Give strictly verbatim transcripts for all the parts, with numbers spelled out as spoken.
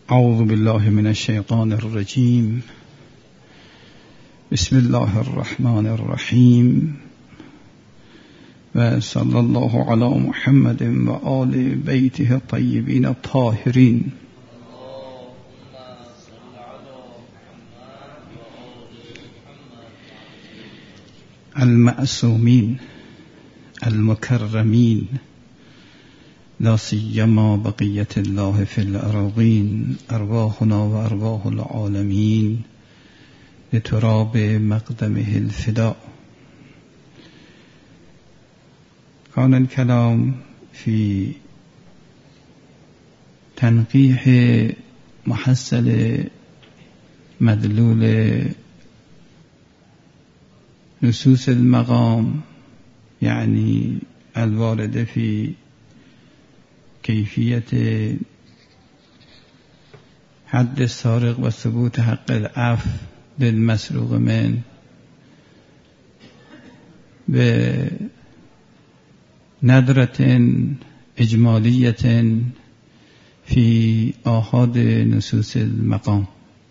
اعوذ بالله من الشیطان الرجیم. بسم الله الرحمن الرحیم و صلی الله علی محمد و آل بیته الطیبین الطاهرین. المعصومین المکرمین لا سیما بقیت الله فی الأراضین، ارواحنا و ارواح العالمین لتراب مقدمه الفداء. كان الكلام في تنقيح محصل مدلول نصوص المقام، يعني الوارد في كيفية حد السارق وثبوت حق العفو للمسروق من بندرة إجمالية في آحاد نصوص المقام.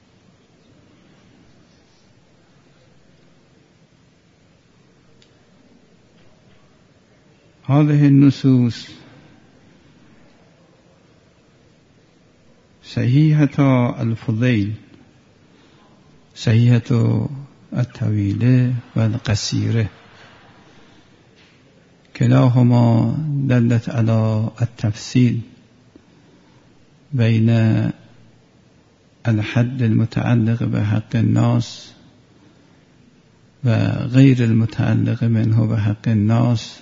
هذه النصوص صحيحة الفضيل، صحيحة الطويلة والقصيرة، كلاهما دلت على التفصيل بين الحد المتعلق بحق الناس وغير المتعلق منه بحق الناس،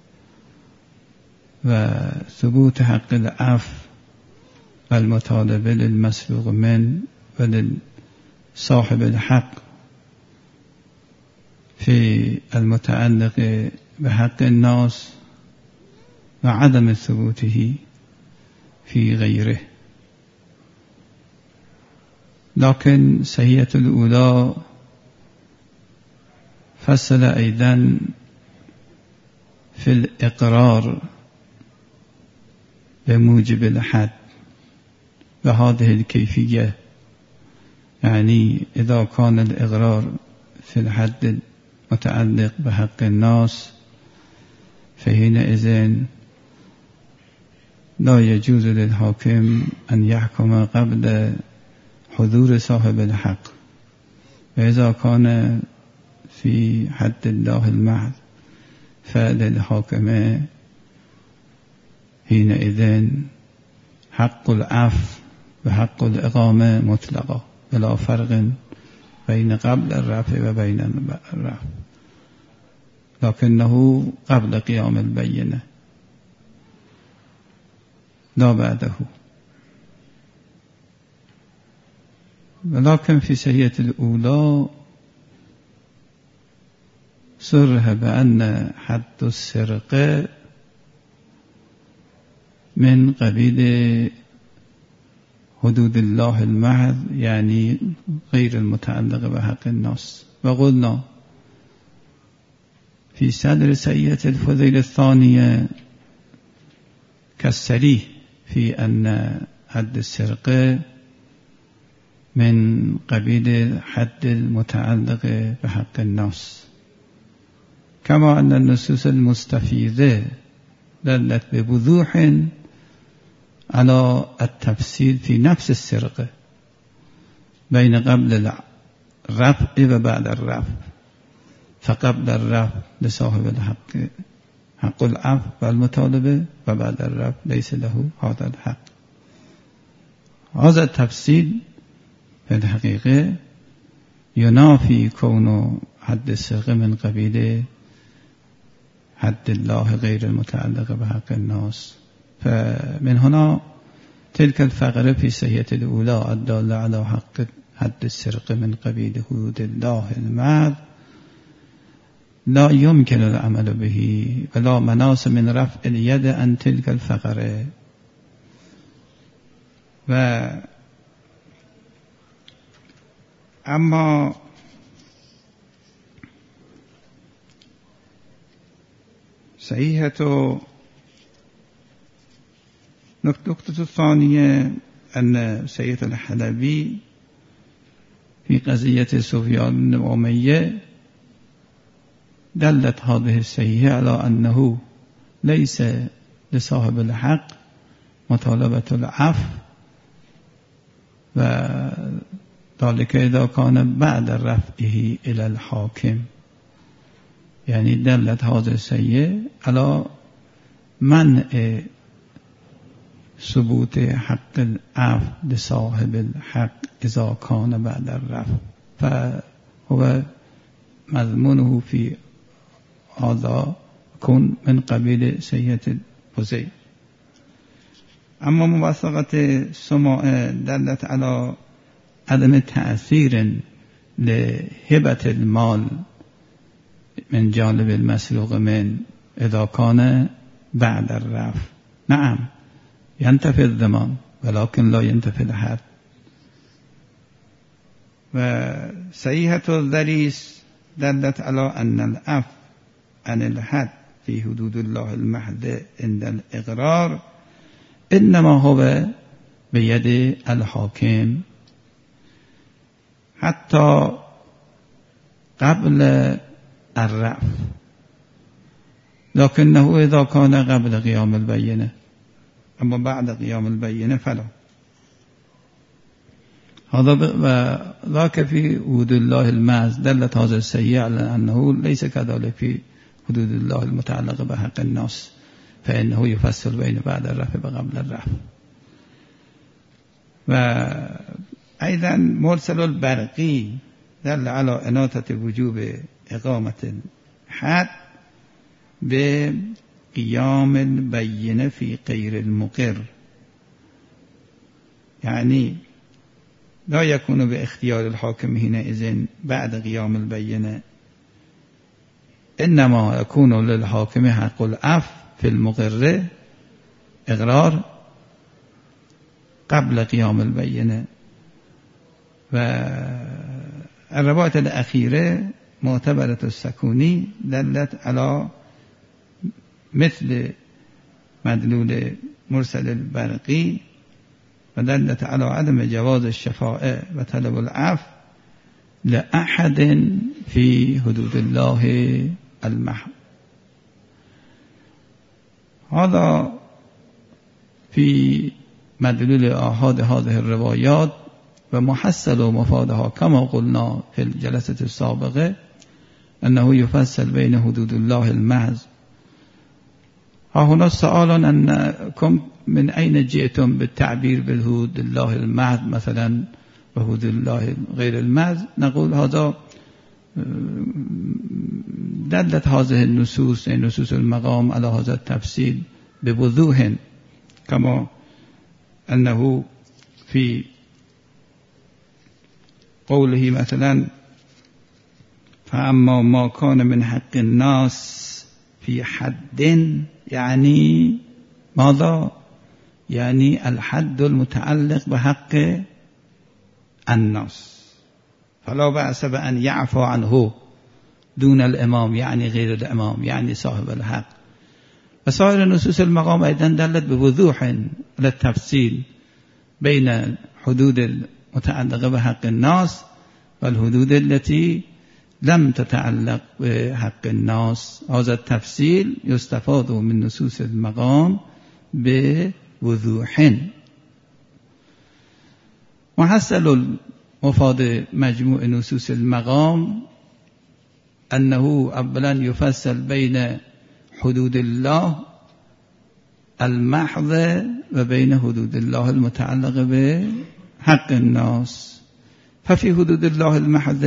وثبوت حق العفو والمطالبة للمسروق من ولصاحب الحق في المتعلق بحق الناس وعدم ثبوته في غيره. لكن صحيحة الأولى فصل أيضا في الإقرار بموجب الحد، وهذه الكيفية يعني إذا كان الإقرار في الحد المتعلق بحق الناس فحينئذ لا يجوز للحاكم أن يحكم قبل حضور صاحب الحق، وإذا كان في حد الله المحض فللحاكم حينئذ حق العفو وحق الإقامة مطلقة بلا فرق بين قبل الرفع وبين الرفع، لكنه قبل قيام البينة لا بعده. ولكن في صحيحة الأولى صرح بأن حد السرقة من قبيل حدود الله المحض، يعني غير المتعلق بحق الناس. وقلنا في صدر صحيحة الفضيلة الثانية كالصريح في أن حد السرقة من قبيل الحد المتعلق بحق الناس، كما أن النصوص المستفيضة دلت بوضوح على التفصيل في نفس السرقة بين قبل الرفع وبعد الرفع، فقبل الرفع لصاحب الحق حق العفو والمطالبة، وبعد الرفع ليس له هذا الحق. هذا التفصيل في الحقيقة ينافي كون حد السرقة من قبيل حد الله غير المتعلق بحق الناس. فمن هنا تلك الفقرة في صحيحة الأولى الدالة على حق حد السرقة من قبيل حدود الله المحض لا يمكن العمل به ولا مناص من رفع اليد عن تلك الفقرة. و اما صحيحة نقطة الثانية أن سيد الحلبي في قضية سفيان بن أمية دلت هذه السيئة على أنه ليس لصاحب الحق مطالبة العفو، وذلك إذا كان بعد رفعه إلى الحاكم. يعني دلت هذه السيئة على منع ثبوت حق العفو لصاحب الحق إذا كان بعد الرفع، فهو مضمونه في هذا كن من قبيل سيئة الفزيل. أما موثقة سماع دلت على عدم تأثير لهبة المال من جانب المسروق من إذا كان بعد الرفع. نعم ينتفي الضمان ولكن لا ينتفي الحد. وصحيحة الذريس دلت على أن العفو عن الحد في حدود الله المحض عند الإقرار إنما هو بيد الحاكم حتى قبل الرفع، لكنه إذا كان قبل قيام البينة، أما بعد قيام البينة فلا. هذا ذاك في حدود الله المحض دلت هذا السيئة على أنه ليس كذلك في حدود الله المتعلقة بحق الناس، فإنه يفصل بين بعد الرفع وقبل الرفع. وأيضا مرسل البرقي دل على إناثة وجوب إقامة الحد بقيام البينة في غير المقر، يعني لا يكون باختيار الحاكم حينئذ بعد قيام البينة، إنما يكون للحاكم حق العفو في المقر إقرار قبل قيام البينة. والرواية الأخيرة معتبرة السكوني دلت على مثل مدلول مرسل البرقي، ودلت على عدم جواز الشفاعة وطلب العفو لأحد في حدود الله المحض. هذا في مدلول آحاد هذه الروايات ومحصل ومفادها كما قلنا في الجلسة السابقة أنه يفصل بين حدود الله المحض. ها هنا سؤال أنكم من أين جئتم بالتعبير بالحدود الله المحض مثلا وحدود الله غير المحض؟ نقول هذا دلت هذه النصوص نصوص المقام على هذا التفصيل بوضوح، كما أنه في قوله مثلا فأما ما كان من حق الناس في حد، يعني ماذا؟ يعني الحد المتعلق بحق الناس، فلا بأس بأن يعفو عنه دون الإمام، يعني غير الإمام، يعني صاحب الحق. وسائر نصوص المقام أيضا دلت بوضوح على التفصيل بين الحدود المتعلقة بحق الناس والحدود التي لم تتعلق بحق الناس. هذا التفصيل يستفاد من نصوص المقام بوضوح. وحصل مفاد مجموع نصوص المقام أنه أولا يفصل بين حدود الله المحض وبين حدود الله المتعلقة بحق الناس. ففي حدود الله المحض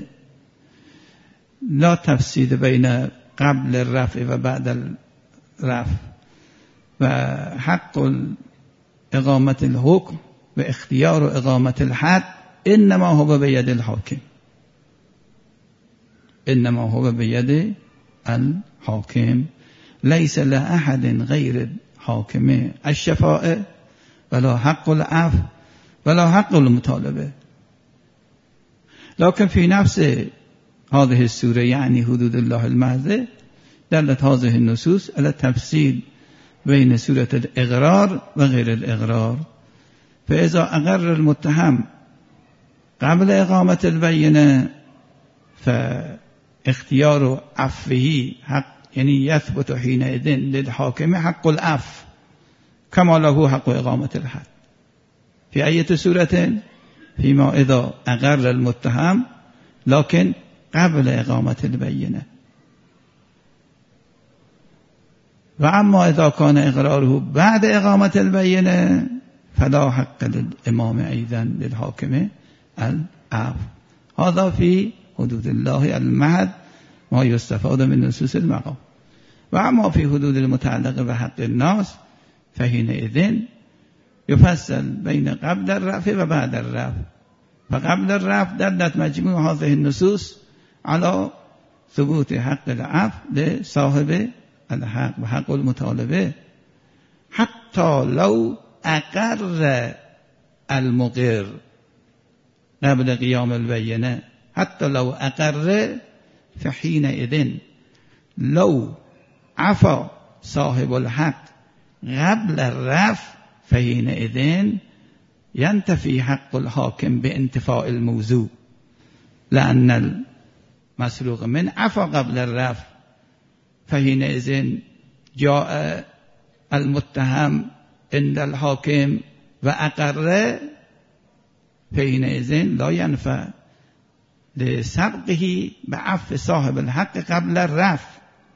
لا تفصيل بين قبل الرفع وبعد الرفع، وحق إقامة الحكم واختيار إقامة الحد إنما هو بيد الحاكم، إنما هو بيد الحاكم، ليس لأحد غير الحاكم الشفاعة ولا حق العفو ولا حق المطالبة. لكن في نفس هذه السورة يعني حدود الله المحض دلت هذه النصوص على التفصيل بين سورة الإقرار وغير الإقرار، فاذا اقر المتهم قبل اقامة البینه فاختیار عفوه حق، یعنی یثبت حینئذ للحاکم حق العفو کما له حق اقامة الحد. فی ایت صورت؟ فیما اذا اقر المتهم لكن قبل اقامة البینه. و اما اذا کان اقراره بعد اقامة البینه فلا حق للامام ایضا للحاکم العفو. هذا في حدود الله المحض ما يستفاد من نصوص المقام. و اما في حدود المتعلق بحق الناس فحينئذ يفصل بين قبل الرفع و بعد الرفع. فقبل الرفع دلت مجموع هذه النصوص على ثبوت حق العفو لصاحب الحق و حق المطالبه حتى لو اقر المقر قبل قیام البینه، حتی لو اقر فحینئذ لو عفا صاحب الحق قبل الرفع فحینئذ ينتفي حق الحاكم بانتفاء الموضوع لأن المسروق من عفا قبل الرفع فحینئذ جاء المتهم عند الحاكم وأقر فحینئذ لا ينفع لسبقه بعفو صاحب الحق قبل الرفع.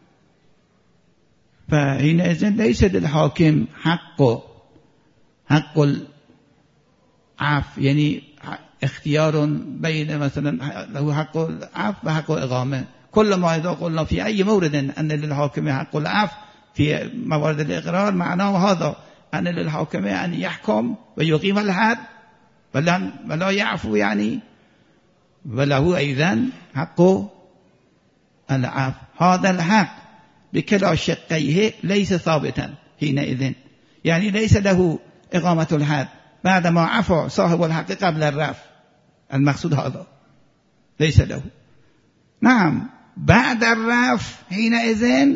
فحینئذ ليس للحاكم حق حق العفو، يعني اختيار بين مثلا له حق العفو وحق الإقامة. كل ما إذا قلنا في أي مورد أن للحاكم حق العفو في موارد الإقرار معناه هذا أن للحاكم أن يحكم ويقيم الحد ولا ولا يعفو، يعني وله أيضا حق العفو. هذا الحق بكلا شقيه ليس ثابتا حينئذ، يعني ليس له إقامة الحد بعدما عفو صاحب الحق قبل الرفع. المقصود هذا ليس له. نعم بعد الرفع حينئذ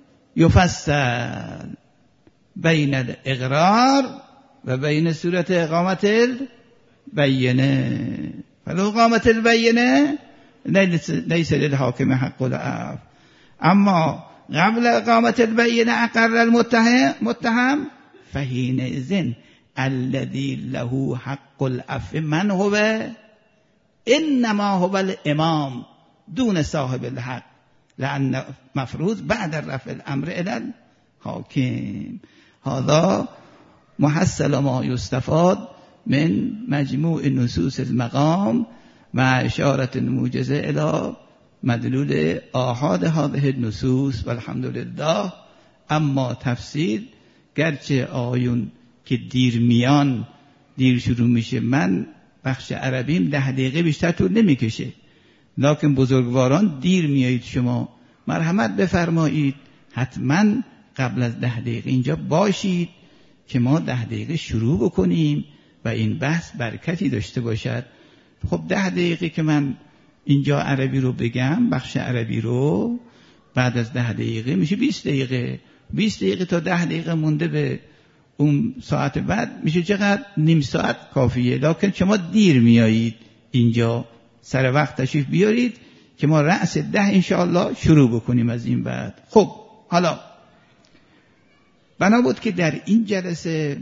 يفصل بين الإقرار وبين سورة إقامة البينة. فلو إقامة البينة ليس للحاكم حق العفو. أما قبل إقامة البينة أقر المتهم فحينئذ الذي له حق العفو من هو؟ إنما هو الإمام دون صاحب الحق، لأن مفروض بعد الرفع الأمر إلى الحاكم. هذا محصل ما يستفاد من مجموع نصوص المقام مع إشارة موجزة إلى مدلول آحاد هذه النصوص والحمد لله. اما تفسیر گرچه آیون که دیر میان دیر شروع میشه، من بخش عربیم ده دقیقه بیشتر طول نمیکشه، لکن بزرگواران دیر میایید، شما مرحمت بفرمایید حتما قبل از ده دقیقه اینجا باشید که ما ده دقیقه شروع بکنیم و این بحث برکتی داشته باشد. خب ده دقیقه که من اینجا عربی رو بگم، بخش عربی رو، بعد از ده دقیقه میشه بیست دقیقه. بیست دقیقه تا ده دقیقه مونده به اون ساعت بعد میشه چقدر؟ نیم ساعت کافیه. لکن شما دیر میایید اینجا، سر وقت تشریف بیارید که ما رأس ده انشاءالله شروع بکنیم از این بعد. خب حالا بنا بود که در این جلسه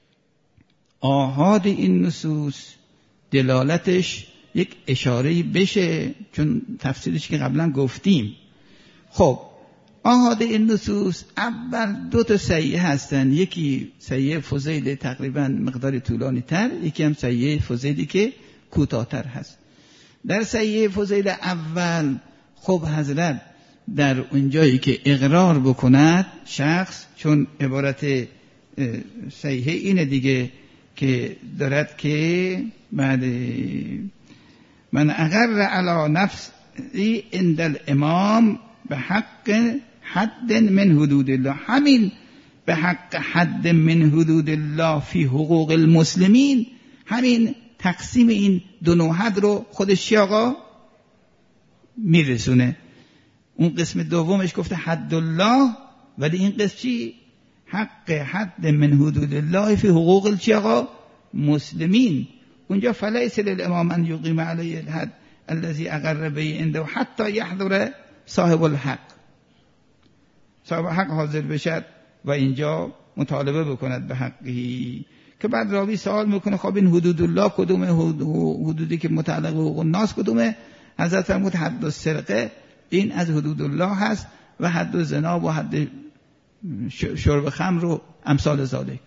آحاد این نصوص دلالتش یک اشاره بشه، چون تفسیرش که قبلا گفتیم. خب آحاد این نصوص اول دو تا صحیح هستن، یکی صحیح فضیل تقریبا مقدار طولانی تر، یکی هم صحیح فضیلی که کوتاه‌تر هست. در صحیح فضیل اول خب حضرت در اونجایی که اقرار بکند شخص، چون عبارت صحیح اینه دیگه که دارد که بعد من اقر علی نفسی عند الامام به حق حد من حدود الله، همین به حق حد من حدود الله فی حقوق المسلمین، همین تقسیم این دو نوع حد رو خودش آقا میرسونه. اون قسم دومش گفته حد الله، ولی این قسم چی؟ حق حد من حدود الله فی حقوق چی آقا مسلمین، اونجا فلیس للامام ان یقیم علیه الحد الذی اقر به عنده حتی یحضر صاحب الحق، صاحب حق حاضر بشد و اینجا مطالبه بکند به حقی. که بعد راوی سوال میکنه خب این حدود الله کدومه، حدودی که متعلق به حقوق الناس کدومه؟ حضرت فرمود حد السرقه این از حدود الله هست و حد زنا و حد شرب خمر و امثال ذالک.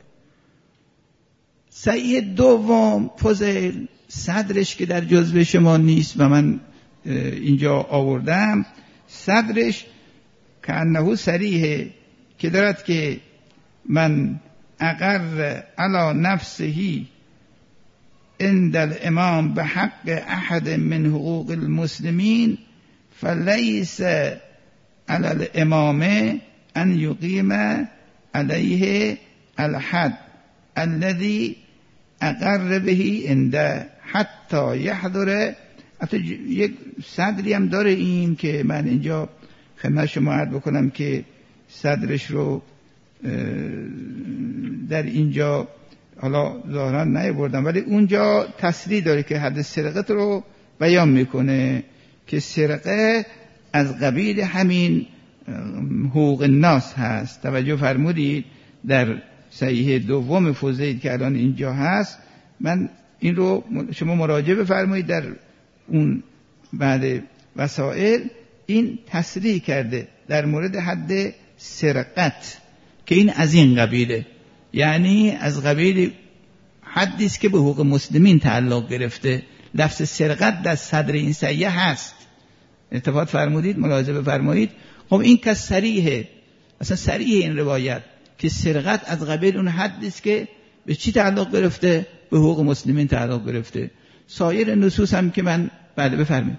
صحیح دوم فضیل صدرش که در جزوه شما نیست و من اینجا آوردم، صدرش که انه صریحه که دارد که من اقر علی نفسه عند الامام به حق احد من حقوق المسلمین فلیس علی الامام ان یقیم علیه الحد الذي اقر به عنده حتی یحضر. حتی یک صدری هم داره این که من اینجا خدمت شما عرض بکنم که صدرش رو در اینجا حالا ظاهرا نیاوردم، ولی اونجا تصریح داره که حد سرقت رو بیان میکنه که سرقه از قبیل همین حقوق الناس هست. توجه فرمودید در صحیح دوم فضیل که الان اینجا هست، من این رو شما مراجعه بفرمایید، در اون بعد وسائل این تصریح کرده در مورد حد سرقت که این از این قبیله، یعنی از قبیل حدی است که به حقوق مسلمین تعلق گرفته. لفظ سرقت در صدر این صحیح هست، اتفاق فرمودید، ملاحظه بفرمایید. خب این که صریحه، اصلا صریح این روایت که سرقت از قبیل اون حدی است که به چی تعلق گرفته؟ به حقوق مسلمین تعلق گرفته. سایر نصوص هم که من بعد بفرمایید.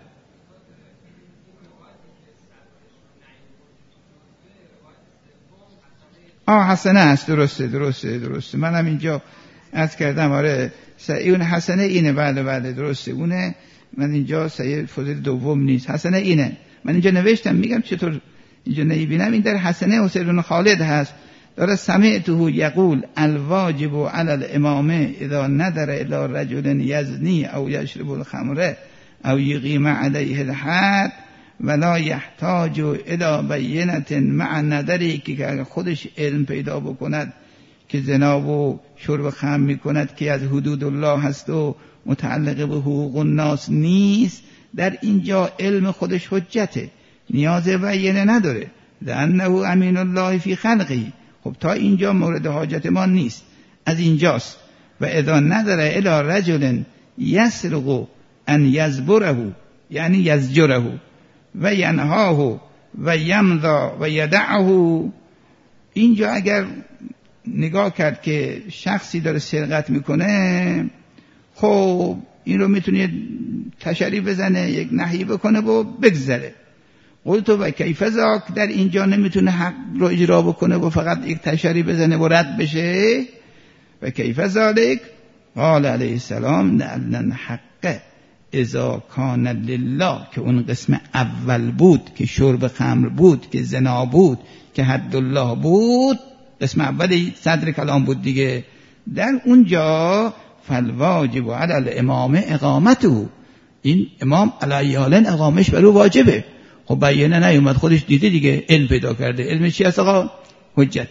آه حسنه است، درسته درسته درسته منم اینجا عرض کردم. آره صحیح اون حسنه اینه، بله بله درسته اونه. من اینجا صحیح فضیل دوم نیست، حسنه اینه. من اینجا نوشتم، میگم چطور اینجا نمیبینم. این در حسنه حسین بن خالد هست، داره سمعته یقول الواجب علی الامامه اذا ندر الی رجل یزنی او یشرب الخمر او یقیم علیه الحد ولا یحتاج الی بینة مع ندری، که خودش علم پیدا بکند که زنا و شرب خمر میکند که از حدود الله هست و متعلق به حقوق الناس نیست، در اینجا علم خودش حجته، نیاز بینه نداره، لانه امین الله فی خلقه. خب تا اینجا مورد حاجت ما نیست، از اینجاست. و اذا نداره الی رجل یسرق ان یزبره، یعنی یزجره و ینهاه و یمضا و یدعه. اینجا اگر نگاه کرد که شخصی داره سرقت میکنه، خب این رو میتونه تشریع بزنه، یک نهی بکنه و بگذره. قلت و کیف ذاک، در اینجا نمیتونه حق رو اجرا بکنه و فقط یک تشریع بزنه و رد بشه. و کیف ذالک قال علیه السلام لأن حق اذا کان لله، که اون قسم اول بود که شرب خمر بود، که زنا بود، که حد الله بود، قسم اولی صدر کلام بود دیگه، در اونجا فالواجب علی الامام اقامته، این امام علی حالن اقامش بر او واجبه. خب بیانه نیومد، خودش دیده دیگه، علم پیدا کرده. علم چی هست آقا؟ حجت.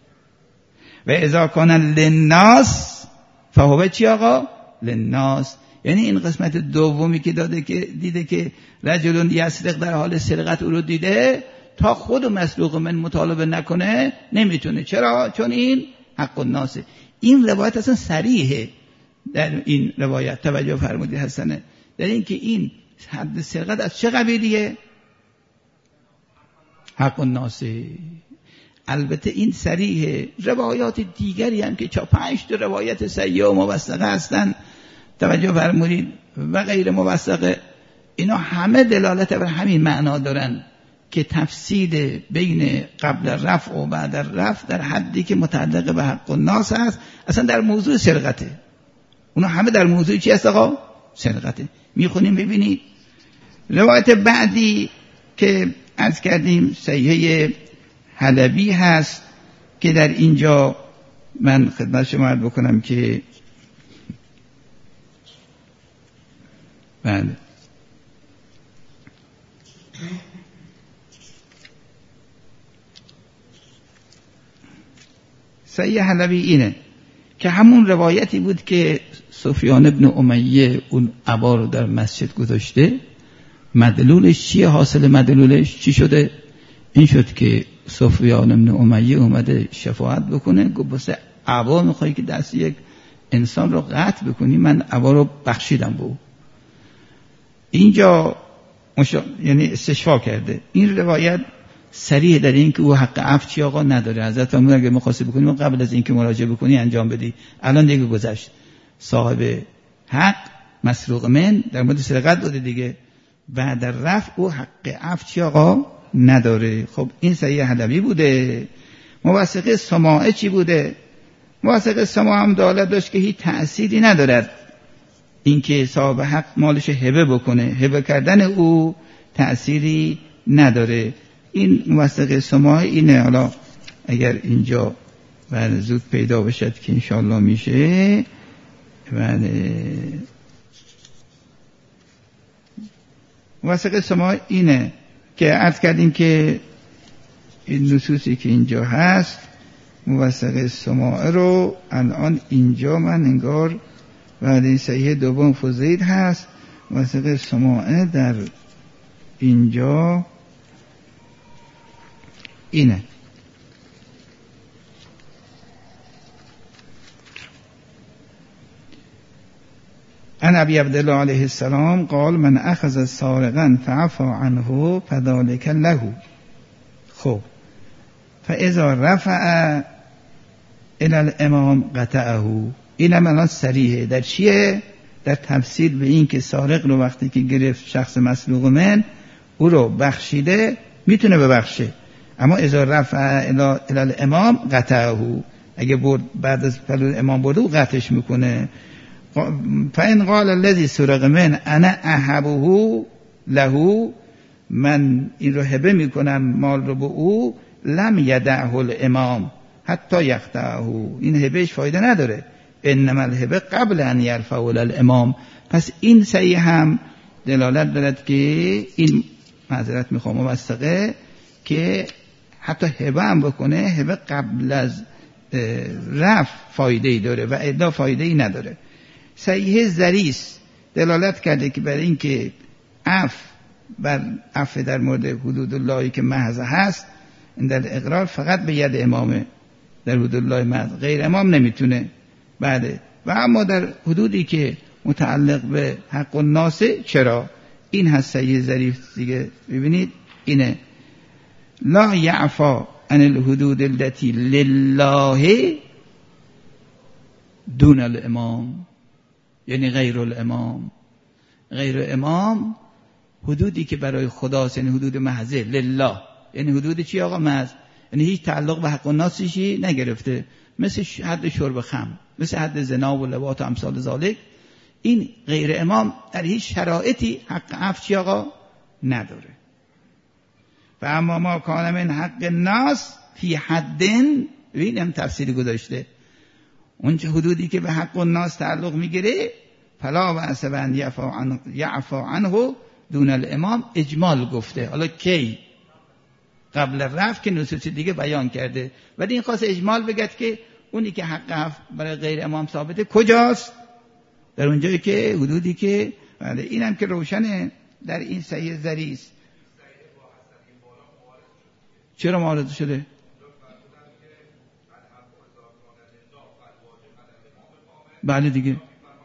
و اذا کان للناس فهو چی آقا؟ للناس، یعنی این قسمت دومی که داده که دیده که رجل یسرق، در حال سرقت او رو دیده، تا خود مسلوق من مطالبه نکنه نمیتونه. چرا؟ چون این حق الناسه. این روایت اصلا صریحه در این روایت، توجه فرمودید حسنه، در این که این حد سرقت از چه قبیلیه؟ حق الناسه. البته این صریحه. روایات دیگری هم که چا پنج تا روایت صحیحه و موثقه هستن، توجه فرمودید، و غیر موثقه، اینا همه دلالت بر همین معنا دارن که تفصیل بین قبل رفع و بعد رفع در حدی که متعلق به حق الناس هست، اصلا در موضوع سرقته. اونا همه در موضوع چی هست آقا؟ سرقته. میخونیم ببینید روایت بعدی که عرض کردیم صحیحه حلبی هست، که در اینجا من خدمت شما عرض بکنم که بله. صحیح حلبی اینه که همون روایتی بود که سفیان ابن امیه اون عبا رو در مسجد گذاشته، مدلولش چیه؟ حاصل مدلولش چی شده؟ این شد که سفیان ابن امیه اومده شفاعت بکنه، گفت واسه عبا میخوایی که دست یک انسان رو قطع بکنی، من عبا رو بخشیدم به او. اینجا مشا... یعنی استشفا کرده. این روایت صریح در این که او حق عفو چی آقا نداره. حضرت فرمود اگه می‌خواستی بکنی قبل از اینکه مراجعه بکنی انجام بدی. الان دیگه گذشت. صاحب حق مسروق من در مورد سرقت بوده دیگه، بعد در رفع او حق عفو چی آقا نداره. خب این صحیح حلبی بوده. موثقه سماعه چی بوده؟ موثقه سماعه هم دالت داشت که هیچ تأثیری ندارد اینکه صاحب حق مالش هبه بکنه، هبه کردن او تأثیری نداره. این موثقه سماعه اینه. حالا اگر اینجا بعد زود پیدا بشد که انشاءالله میشه، بعد موثقه سماعه اینه که عرض کردیم که این نصوصی که اینجا هست موثقه سماعه رو الان اینجا من انگار بعد این صحیح دوم فضیل هست، موثقه سماعه در اینجا اینه. عن ابي عبد الله عليه السلام قال من اخذ سارقا فعفى عنه فذلك له. خب فاذا رفع الى الامام قطعه. اینم الان صریحه در چیه؟ در تفسیر به این که سارق رو وقتی که گرفت شخص مسروق من او رو بخشیده میتونه ببخشه، اما اذا رفع الى الامام قطعه، اگه برد بعد از پلو امام برده او قطعش میکنه. فإن قال الذي سرق من انا اهبه له، من این رو هبه میکنم مال رو به او، لم یدعه الامام حتی یقطعه، این هبهش فایده نداره. انما الهبه قبل ان یرفعه الامام. پس این صحیح هم دلالت دارد که این معذرت میخوام موثقه که حتی هبه هم بکنه، هبه قبل از رفع فایده ای داره و ادا فایده ای نداره. صحیح ذریس دلالت کرده که برای اینکه عفو بر عفو در مورد حدود اللهی که محض هست، این در اقرار فقط به ید امامه، در حدود الله محض، غیر امام نمیتونه. بعد و اما در حدودی که متعلق به حق الناس چرا؟ این هست صحیح ظریف دیگه. ببینید اینه لا یعفا عن الحدود التي لله دون الامام، یعنی غیر الامام. غیر امام حدودی که برای خداست، یعنی حدود محضه لله، یعنی حدود چی آقا؟ محض، یعنی هیچ تعلق به حق الناسشی نگرفته، مثل حد شرب خمر، مثل حد زنا و لواط و امثال ذالک. این غیر امام در هیچ شرایطی حق عفو چی آقا نداره. و اما ما کان من حق الناس فی حدن، ببین هم تفسیری گذاشته، اون چه حدودی که به حق الناس تعلق میگیره فلا بأس بأن یعفو عنه دون الامام، اجمال گفته. حالا کی؟ قبل رفع که نصوص دیگه بیان کرده، ولی این خاص اجمال بگد که اونی که حق عفو برای غیر امام ثابته کجاست؟ در اونجایی که حدودی که بله، اینم که روشنه در این صحیح ذریس. چرا معارضه شده؟ بله دیگه.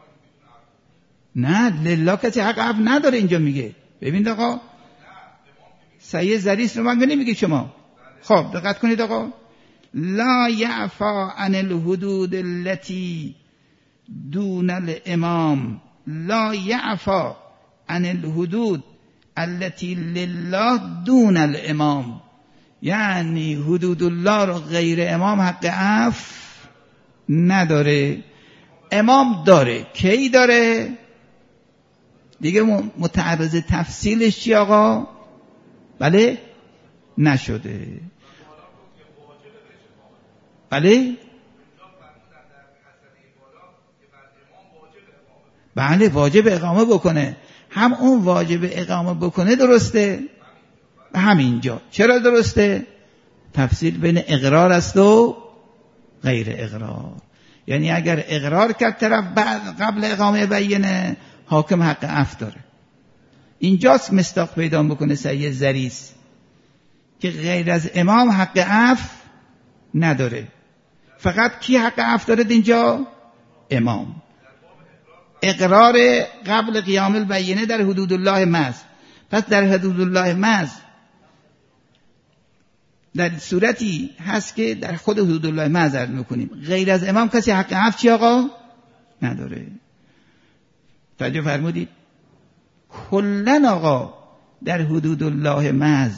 نه لله کسی حق عفو نداره اینجا میگه. ببین آقا صحیح ذریس رو من نمیگه شما. خب دقت کنید آقا، لا یعفا عن الحدود التي دون الامام، لا یعفا عن الحدود التي لله دون الامام، یعنی حدود الله رو غیر امام حق عفو نداره، امام داره. کی داره؟ دیگه متعرض تفصیلش چی آقا؟ بله نشده. بله بله واجب اقامه بکنه، هم اون واجب اقامه بکنه درسته و همینجا. چرا درسته؟ تفصیل بین اقرار است و غیر اقرار. یعنی اگر اقرار کرد طرف بعد قبل اقامه بینه، حاکم حق عفو داره. اینجاست مصداق پیدا بکنه صحیح ظریف که غیر از امام حق عفو نداره. فقط کی حق عفو داره اینجا؟ امام. اقرار قبل قیام البینه در حدود الله محض. پس در حدود الله محض در صورتی هست که در خود حدود الله محض عرض میکنیم غیر از امام کسی حق عفو چی آقا؟ نداره. توجه فرمودید؟ کلن آقا در حدود الله محض،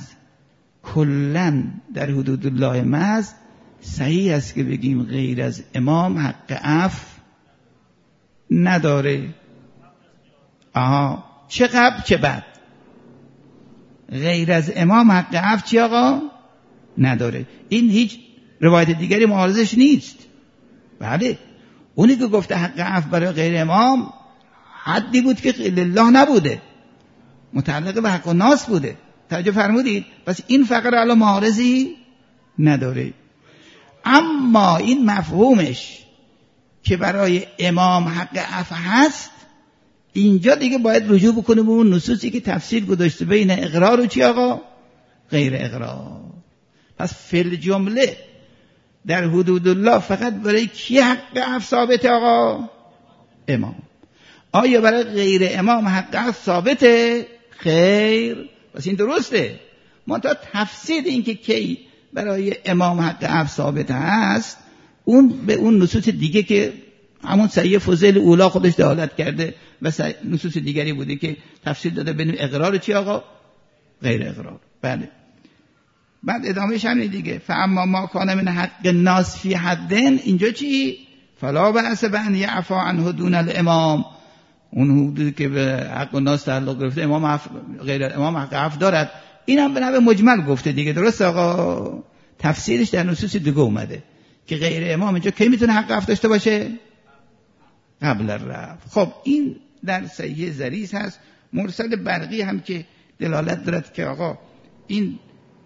کلن در حدود الله محض صحیح است که بگیم غیر از امام حق عفو نداره. آها، چه قبل چه بعد. غیر از امام حق عفو چی آقا؟ نداره. این هیچ روایت دیگری معارضش نیست. بله، اونی که گفته حق عفو برای غیر امام حدی بود که لله نبوده، متعلق به حق الناس بوده. توجه فرمودید؟ پس این فقره الان معارضی نداره. اما این مفهومش که برای امام حق عفو هست، اینجا دیگه باید رجوع بکنیم به اون نصوصی که تفصیل گذاشته بین اقرار و چی آقا؟ غیر اقرار. پس فی جمله در حدود الله فقط برای کی حق عفو ثابته آقا؟ امام. آیا برای غیر امام حق عفو ثابته؟ خیر. پس این درسته. منتها تفسیر این که کی برای امام حق عفو ثابت هست، اون به اون نصوص دیگه که همون صحیح فضیل اولا خودش دلالت کرده و نصوص دیگری بوده که تفسیر داده بین اقرار چی آقا؟ غیر اقرار. بله. بعد ادامهش همین دیگه، فاما ما کان من حق الناس فی حدن، اینجا چی؟ فلا بأس بأن یعفو عنه دون الامام. اون حدودی که به حق الناس تعلق گرفته امام حق غیر امام حق عفو دارد، اینم به نحو مجمل گفته دیگه. درست آقا؟ تفسیرش در نصوص دیگه اومده که غیر امام اینجا کی میتونه حق عفو داشته باشه؟ قبل الرفع. خب این در صحیح ظریف هست. مرسل برقی هم که دلالت دارد که آقا این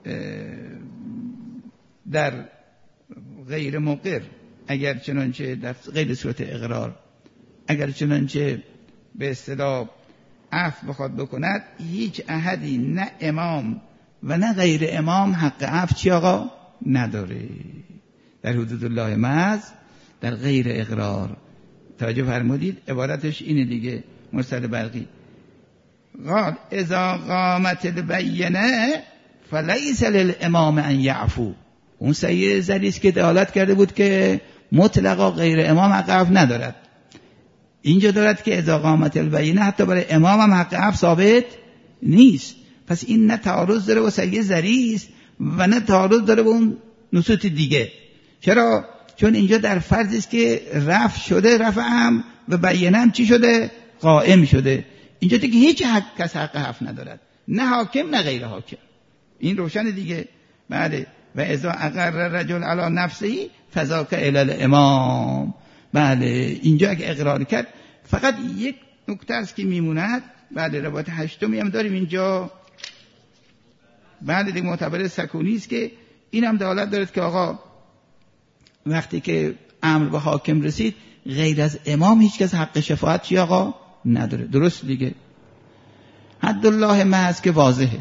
در غیر مقر اگر چنانچه در غیر صورت اقرار اگر چنانچه به اصطلاح عفو بخواد بکند، هیچ احدی نه امام و نه غیر امام حق عفو چی آقا؟ نداره. در حدود الله محض، در غیر اقرار. توجه فرمودید؟ عبارتش اینه دیگه. مرسل برقی قال اذا قامت البینه فلیس للامام ان یعفو. اون صحیح ظریف که دلالت کرده بود که مطلقا غیر امام حق عفو ندارد، اینجا دارد که اذا قامت البینه حتی برای امام هم حق عفو ثابت نیست. پس این نه تعارض داره با صحیح ظریف و نه تعارض داره با اون نصوص دیگه. چرا؟ چون اینجا در فرضی است که رفع شده، رفع هم و بینه هم چی شده؟ قائم شده. اینجا دیگه هیچ حق کس حق عفو ندارد، نه حاکم نه غیر حاکم. این روشن دیگه. بله. و اذا اقر رجل علی نفسه فذاک الی الامام. بله، اینجا اگه اقرار کرد، فقط یک نکته است که میموند. بله، روایت هشتمی هم داریم اینجا. بله دیگه، معتبر سکونی است که این هم دلالت دارد که آقا وقتی که امر به حاکم رسید، غیر از امام هیچ کس حق شفاعت چی آقا؟ نداره. درست دیگه. حد الله محض که واضحه.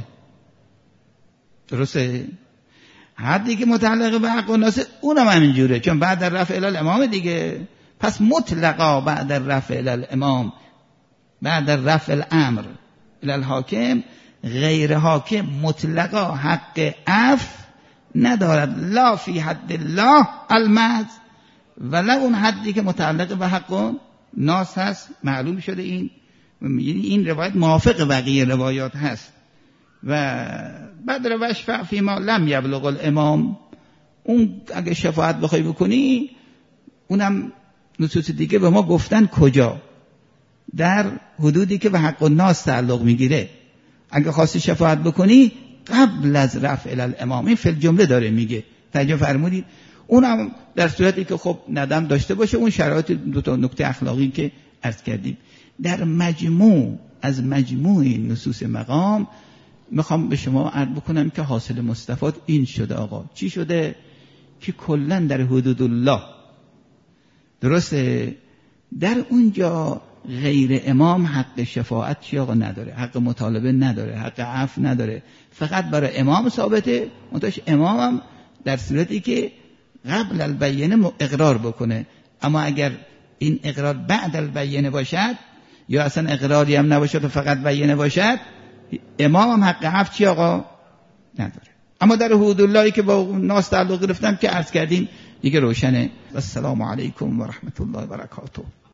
درسته؟ حدی که متعلق به حق الناس اونم همینجوره، چون بعد در رفع الی الامام دیگه. پس مطلقا بعد در رفع الی الامام، بعد در رفع الامر الی الحاکم، غیر حاکم مطلقا حق عفو ندارد، لا فی حد الله المحض، ولا اون حدی که متعلق به حق ناس هست. معلوم شده این، یعنی این روایت موافق بقیه روایات هست. و بعد رو وشفع فی ما لم یبلغ الامام، اون اگه شفاعت بخوای بکنی، اونم نصوص دیگه به ما گفتن کجا؟ در حدودی که به حق الناس تعلق میگیره. اگه خواستی شفاعت بکنی قبل از رفع الی الامام، این فی الجمله داره میگه. توجه فرمودید؟ اونم در صورتی که خب ندم داشته باشه، اون شرایط دو تا نکته اخلاقی که عرض کردیم. در مجموع از مجموع این نصوص مقام میخوام به شما عرض بکنم که حاصل مستفاد این شده. آقا چی شده؟ که کلا در حدود الله درسته در اونجا غیر امام حق شفاعت چی آقا نداره، حق مطالبه نداره، حق عفو نداره، فقط برای امام ثابته. منتهاش امام هم در صورتی که قبل البینه اقرار بکنه، اما اگر این اقرار بعد البینه باشد یا اصلا اقراری هم نباشد و فقط بینه باشد، امام هم حق عفو چی آقا نداره. اما در حدود اللهی که با ناس تعلق گرفتم که عرض کردیم دیگه روشنه. السلام علیکم و رحمت الله و برکاته.